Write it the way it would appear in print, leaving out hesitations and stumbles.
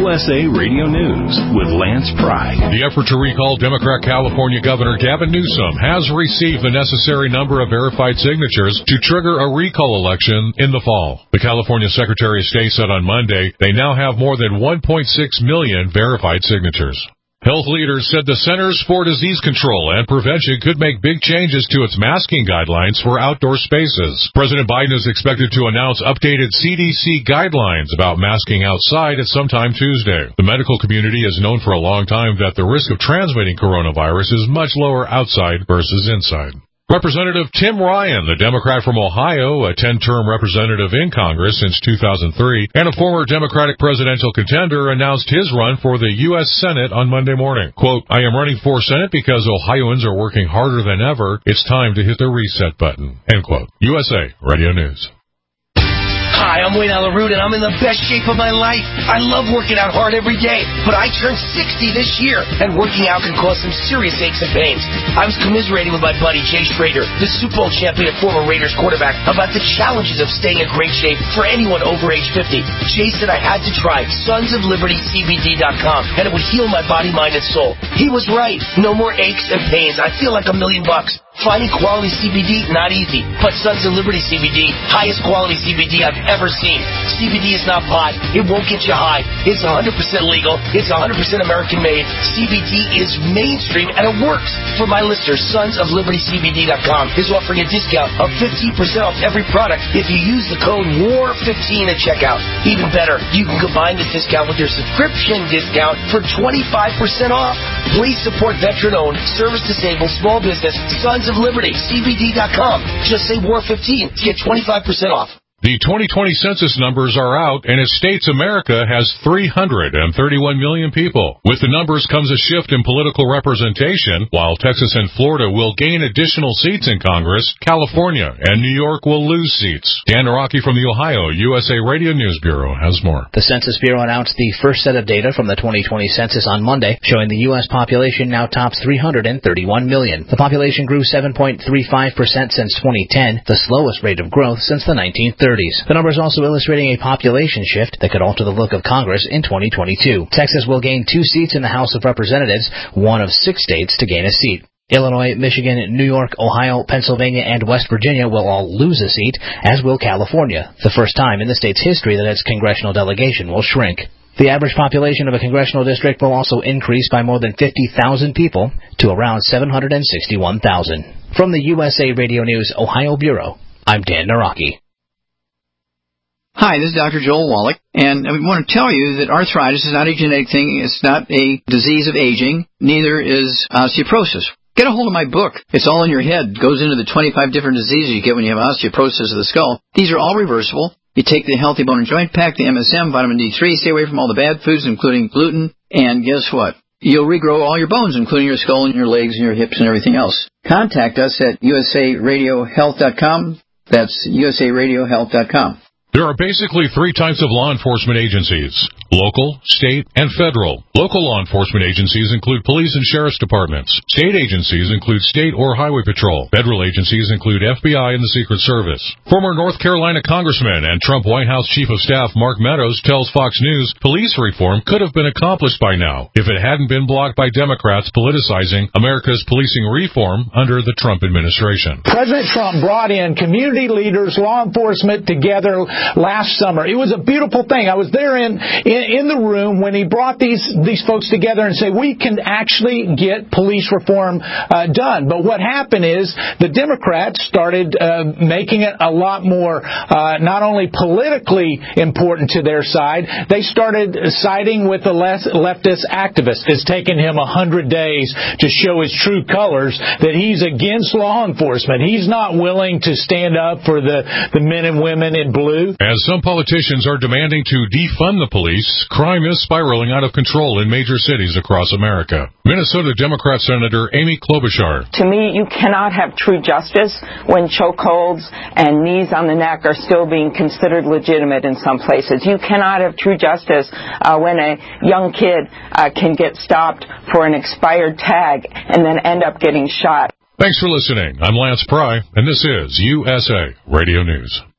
USA Radio News with Lance Pry. The effort to recall Democrat California Governor Gavin Newsom has received the necessary number of verified signatures to trigger a recall election in the fall. The California Secretary of State said on Monday they now have more than 1.6 million verified signatures. Health leaders said the Centers for Disease Control and Prevention could make big changes to its masking guidelines for outdoor spaces. President Biden is expected to announce updated CDC guidelines about masking outside at sometime Tuesday. The medical community has known for a long time that the risk of transmitting coronavirus is much lower outside versus inside. Representative Tim Ryan, the Democrat from Ohio, a 10-term representative in Congress since 2003, and a former Democratic presidential contender, announced his run for the U.S. Senate on Monday morning. Quote, "I am running for Senate because Ohioans are working harder than ever. It's time to hit the reset button." End quote. USA Radio News. Hi, I'm Wayne Alaroot, and I'm in the best shape of my life. I love working out hard every day, but I turned 60 this year, and working out can cause some serious aches and pains. I was commiserating with my buddy Jay Schrader, the Super Bowl champion and former Raiders quarterback, about the challenges of staying in great shape for anyone over age 50. Jay said I had to try SonsOfLibertyCBD.com, and it would heal my body, mind, and soul. He was right. No more aches and pains. I feel like $1 million. Finding quality CBD, not easy. But Sons of Liberty CBD, highest quality CBD I've ever seen. CBD is not pot. It won't get you high. It's 100% legal. It's 100% American made. CBD is mainstream and it works. For my listeners, SonsOfLibertyCBD.com is offering a discount of 15% off every product if you use the code WAR15 at checkout. Even better, you can combine this discount with your subscription discount for 25% off. Please support veteran-owned, service-disabled, small business, Sons of Liberty, CBD.com. Just say WAR15 to get 25% off. The 2020 census numbers are out, and it states America has 331 million people. With the numbers comes a shift in political representation. While Texas and Florida will gain additional seats in Congress, California and New York will lose seats. Dan Naraki from the Ohio USA Radio News Bureau has more. The Census Bureau announced the first set of data from the 2020 census on Monday, showing the U.S. population now tops 331 million. The population grew 7.35% since 2010, the slowest rate of growth since the 1930s. The numbers also illustrating a population shift that could alter the look of Congress in 2022. Texas will gain 2 seats in the House of Representatives, one of 6 states to gain a seat. Illinois, Michigan, New York, Ohio, Pennsylvania, and West Virginia will all lose a seat, as will California, the first time in the state's history that its congressional delegation will shrink. The average population of a congressional district will also increase by more than 50,000 people to around 761,000. From the USA Radio News Ohio Bureau, I'm Dan Naraki. Hi, this is Dr. Joel Wallach, and I want to tell you that arthritis is not a genetic thing. It's not a disease of aging. Neither is osteoporosis. Get a hold of my book. It's all in your head. It goes into the 25 different diseases you get when you have osteoporosis of the skull. These are all reversible. You take the Healthy Bone and Joint Pack, the MSM, vitamin D3, stay away from all the bad foods, including gluten, and guess what? You'll regrow all your bones, including your skull and your legs and your hips and everything else. Contact us at usaradiohealth.com. That's usaradiohealth.com. There are basically 3 types of law enforcement agencies: local, state, and federal. Local law enforcement agencies include police and sheriff's departments. State agencies include state or highway patrol. Federal agencies include FBI and the Secret Service. Former North Carolina Congressman and Trump White House Chief of Staff Mark Meadows tells Fox News police reform could have been accomplished by now if it hadn't been blocked by Democrats politicizing America's policing reform under the Trump administration. President Trump brought in community leaders, law enforcement together last summer. It was a beautiful thing. I was there in the room when he brought these folks together and said, we can actually get police reform done. But what happened is the Democrats started making it a lot more not only politically important to their side, they started siding with the leftist activists. It's taken him 100 days to show his true colors, that he's against law enforcement. He's not willing to stand up for the men and women in blue. As some politicians are demanding to defund the police, crime is spiraling out of control in major cities across America. Minnesota Democrat Senator Amy Klobuchar. To me, you cannot have true justice when chokeholds and knees on the neck are still being considered legitimate in some places. You cannot have true justice when a young kid can get stopped for an expired tag and then end up getting shot. Thanks for listening. I'm Lance Pry, and this is USA Radio News.